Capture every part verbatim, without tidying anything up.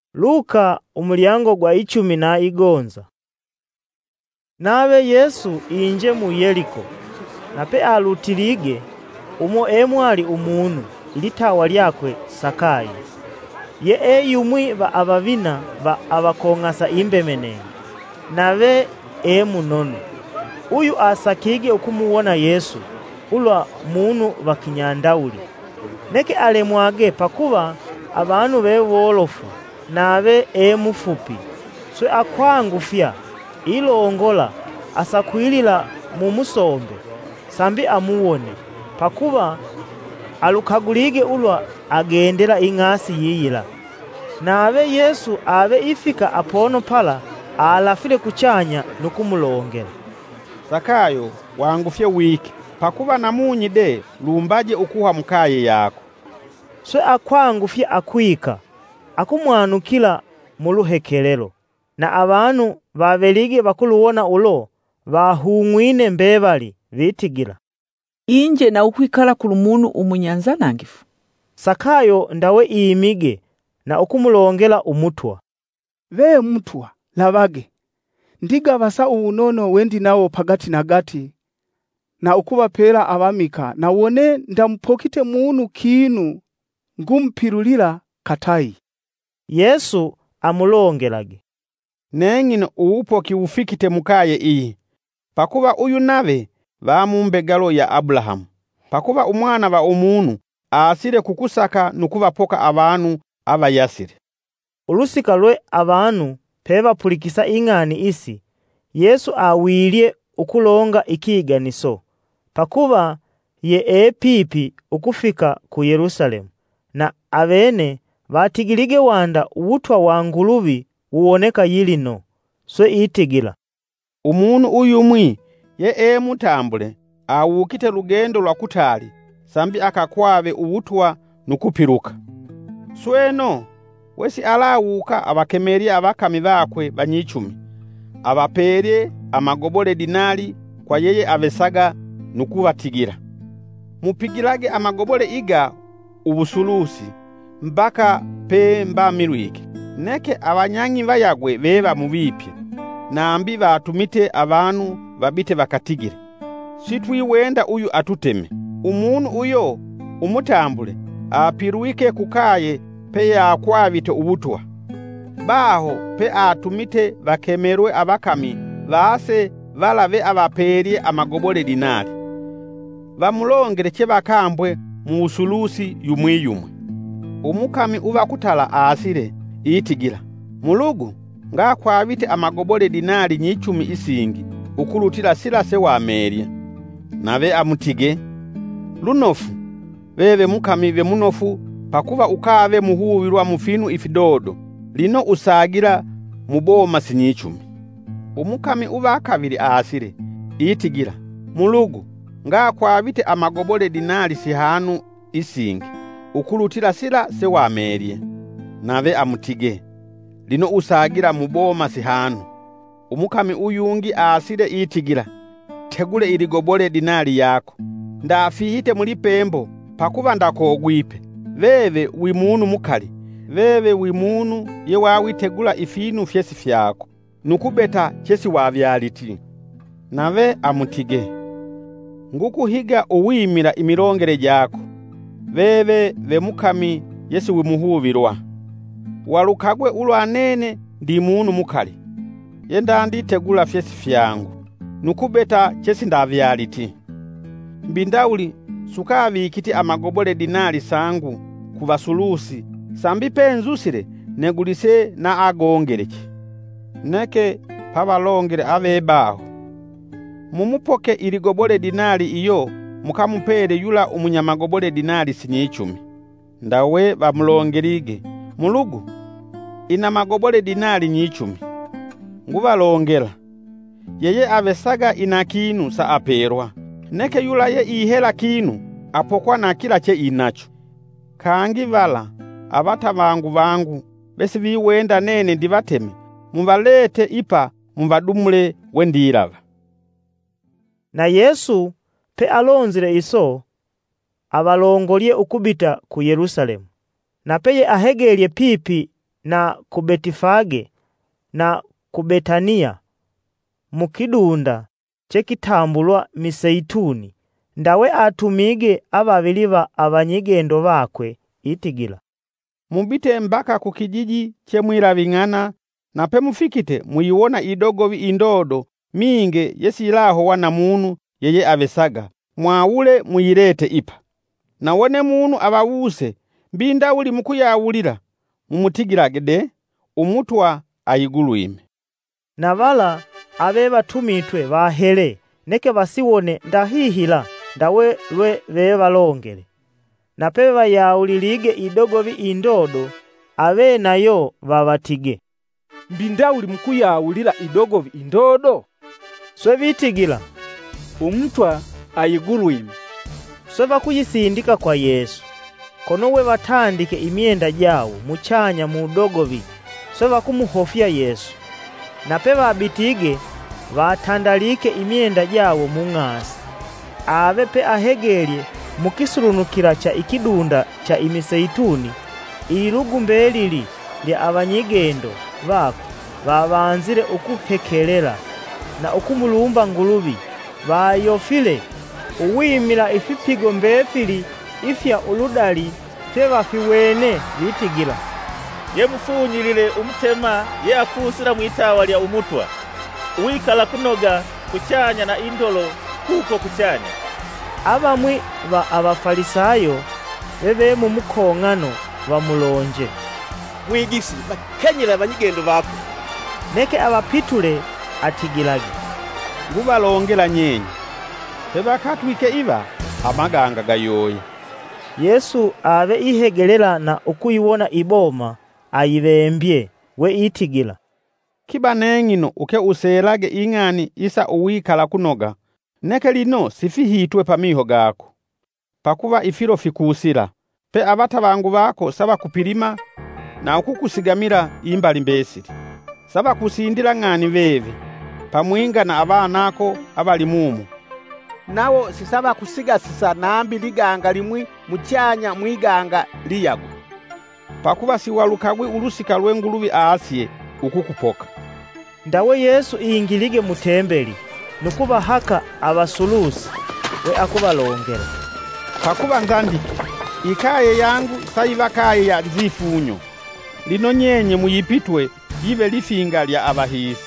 Luka umulyango gwa ichumi na igonza. Nawe Yesu inje mu Yeriko, nape alutilige umo emwali umuntu ilitawa lyakwe Sakayo. Ye eyumwi ba abavina ba abakongasa imbemenenge, nawe emunono. Uyu asakige ukumuwona Yesu ulwa muntu bakinyandauli. Neke alemwage pakuba abantu bewolofu nawe emufupi. Swe akwangufya ilongola asakwilila mu musombe sambi amuwone, pakuba alukagulige ulwa agendela ing'asi yiyila. Nawe Yesu abe ifika apono pala alafile kuchanya nukumulongela. Sakayo wangufye wiki, pakuba namunyi de lumbaje ukuha mukaye yako. Swe akwangufye akwika akumwanukila mu luhekelelo, na abantu babelige bakuluwona ulo bahungwine mbebali bitigila. Inje na ukwikala kulumunu umunyanza nangifu. Sakayo ndawe iyimige na ukumulongela umutwa. Ve mutwa labage, ndiga basa ubunono wendi nawo pagati na gati, na ukubapera abamika na wone ndamupokite muntu kinu ngumpirulira katayi. Yesu amulongelage. Nengine uwupoki ufikite mukaye iyi, pakuba uyu nabe bamumbegalo ya Abrahamu, pakuba umwana wa umuntu asire kukusaka nukubapoka abantu abayasire. Ulusika lwe abantu peba pulikisa ing'ani isi, Yesu awilye ukulonga ikiganiso, pakuba ye epipi ukufika ku Yerusalemu, na abene batigilige wanda uwutwa wa ngulubi uwoneka yilino. Swe itigila umuntu uyumwi ye emutambule awukite lugendo lwa kutali sambi akakwabe uwutwa nukupiruka. Sweno wesi alawuka abakemeri abakami bakwe banyichumi, abaperye amagobole dinari kwa yeye avesaga nukubatigira. Mupigilage amagobole iga ubusulusi mbaka pe mba milwiki. Neke abanyanyi bayagwe beba mubipye, nambi batumite abantu babite bakatigire. Sitwiwenda uyu atuteme. Umuntu uyo umutambule apiruike kukaye pe yakwabite ubutwa. Baho pe atumite bakemerwe abakami base balave abaperye amagobole dinari. Bamulongere che bakambwe mu usulusi yumwe yumwe. Umukami uba kutala asire itigira, mulugu ngakwabite amagobole dinari nyichumi isingi ukulutila sila se wamerya. Nabe amutige, lunofu bebe mukami be munofu, pakuba ukave muhuwirwa mufinu ifidodo lino usagira muboma sinyichumi. Umukami uba kabiri asire itigira, mulugu ngakwabite amagobole dinari sihanu isingi ukulutila sila se wamerya. Nabe amutige, lino usagira muboma sihanu. Umukami uyungi asire itigira, tegule iligobole dinari yako, ndafihite muri pembo pakuba ndakogwipe. Veve wimunu mukali, veve wimunu ye wawitegula ifinu fyesi fyako, nukubeta chesi wavyaliti. Nabe amutige, ngukuhiga uwimira imirongere jako, veve ve mukami yesi wimuhuvirwa. Walukagwe ulwanene ndi muntu mukali, yenda nditegula fyesi fyangu, nukubeta chesi ndavyaliti. Mbindauli sukavikiti amagobole dinari sangu kubasulusi sambi penzusire negulise na agongereki. Neke pabalongere abebaho, mumupoke iligobole dinari iyo mukamupere yula umunyamagobole dinari sinyichumi. Ndawe bamulongerige, mulugu ina magobole dinari nyichumi. Ngubalongela, yeye avesaga ina kinu sa aperwa, neke yula ye ihela kinu apokwa na kila che inacho. Kangi vala abata bangu bangu besi biwenda nene ndibateme, mubalete ipa mubadumule wendirava. Na Yesu pe alonzile iso abalongolye ukubita ku Yerusalemu, na peye ahegelye pipi na ku Betifage na ku Betania mu kidunda chekitambulwa Miseituni, ndawe atumige ababili ba abanyigendo bakwe itigila. Mubite mbaka ku kijiji chemwilabing'ana, na pemufikite muyiwona idogovi indodo minge yesilaho wana munu yeye abesaga, mwawule muyirete ipa. Na wone munu abawuse mbinda uli mukuyawulira mumutigilage de umutwa ayigulwime. Na bala abe batumitwe bahele neke basiwone ndahihila ndawe lwe bebalongele. Na pebe bayawulilige idogovi indodo abe nayo babatige, mbinda uli mukuyawulira idogovi indodo? Swe bitigila, umutwa ayigulwime. Swe bakuyisindika kwa Yesu. Kono we batandike imyenda jawo muchanya mu dogovi, swe bakumuhofya Yesu. Na peba abitige batandalike imyenda jawo mu ng'asi. Abe pe ahegelye mukisurunukira cha ikidunda cha Imiseituni, ililugu lili lya abanyigendo bako babanzire ukuhekelela na ukumulumba ngulubi, bayofile uwimila ifipigo mbefili ifya uludali tebafiwene bitigila. Yemufunyilile umutema ye akusira mwitawa lya umutwa, uwikala kunoga kuchanya na indolo kuko kuchanya. Abamwi ba abafarisayo bebe mu mukongano bamulonje, Mwigisi bakenyela abanyigendo bako. Neke abapitule atigilage, ngubalongela nyenyi tebakatwike iba amaganga gayoye. Yesu abe ihegelela na ukuyiwona iboma ayibembye we itigila, Kiba nengino uke uselage ing'ani isa uwikala kunoga, neke lino sifihitwe pamiho gako. Pakuba ifilo fikusila, pe abata bangu bako saba kupilima na ukukusigamira imbali mbesili. Saba kusindila ng'ani veve, pamwinga na abanako abali mumu. Nawo sisaba kusigasisa nambi liganga limwi muchanya mwiganga liyago. Pakuba siwalukagwe ulusika lwengulubi aasye ukukupoka. Ndawe Yesu ingilige mutembeli nukuba haka abasulusi we akubalongela, Pakuba nzandiki ikaye yangu saiva kaye ya nzifunyo, lino nyenye muyipitwe yibe lifinga lya abahisi.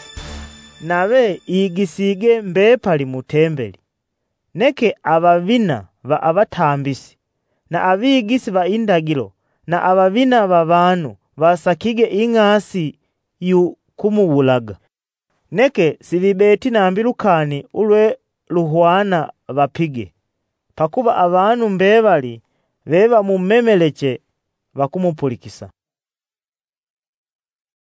Nabe igisige mbepali mutembeli. Neke abavina ba abatambisi na abigisi ba indagilo na abavina babanu basakige ing'asi yu kumubulaga. Neke sibibeti nambilukani ulwe luhwana bapige, pakuba abantu mbebali beba mumemeleche bakumupulikisa.